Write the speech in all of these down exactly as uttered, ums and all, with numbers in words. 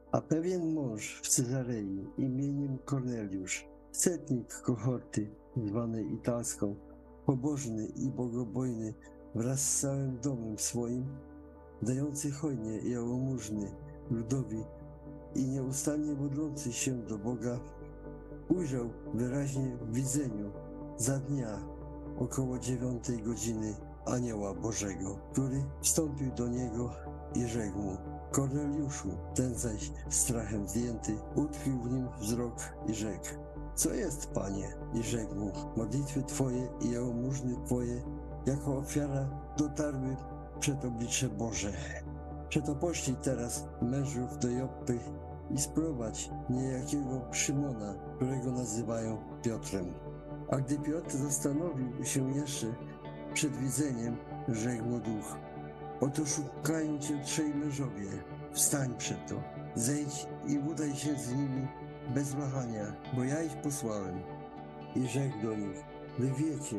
A pewien mąż w Cezarei imieniem Korneliusz, setnik kohorty zwanej Italską, pobożny i bogobojny wraz z całym domem swoim, dający hojnie jałmużny ludowi i nieustannie modlący się do Boga, ujrzał wyraźnie w widzeniu za dnia około dziewiątej godziny anioła Bożego, który wstąpił do niego i rzekł mu: Korneliuszu. Ten zaś strachem zdjęty utkwił w nim wzrok i rzekł: Co jest, Panie? I rzekł mu: Modlitwy Twoje i jałmużny Twoje jako ofiara dotarły przed oblicze Boże. Przeto poślij teraz mężów do Joppy i sprowadź niejakiego Szymona, którego nazywają Piotrem. A gdy Piotr zastanowił się jeszcze przed widzeniem, rzekł mu duch: Oto szukają cię trzej mężowie. Wstań przeto, zejdź i udaj się z nimi bez wahania, bo ja ich posłałem. I rzekł do nich: Wy wiecie,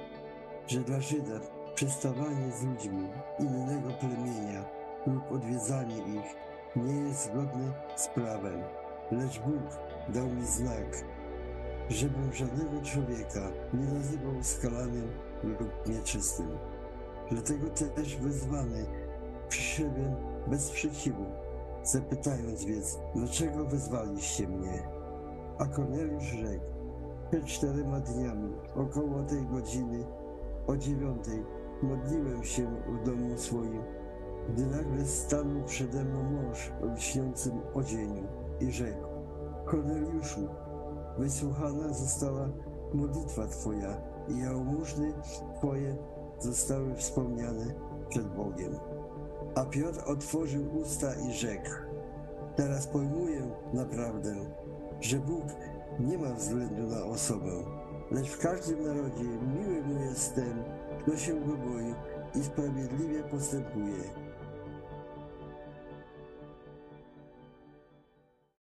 że dla Żyda przestawanie z ludźmi innego plemienia lub odwiedzanie ich nie jest zgodne z prawem, lecz Bóg dał mi znak, żebym żadnego człowieka nie nazywał skalanym lub nieczystym. Dlatego też wezwany przyszedłem bez sprzeciwu, zapytając więc, dlaczego wezwaliście mnie? A Korneliusz rzekł: Przed czterema dniami, około tej godziny, o dziewiątej, modliłem się w domu swoim, gdy nagle stanął przede mną mąż w lśniącym odzieniu i rzekł: Korneliuszu, wysłuchana została modlitwa Twoja i jałmużny Twoje zostały wspomniane przed Bogiem. A Piotr otworzył usta i rzekł: Teraz pojmuję naprawdę, że Bóg nie ma względu na osobę, lecz w każdym narodzie miły mu jest ten, kto się go boi i sprawiedliwie postępuje.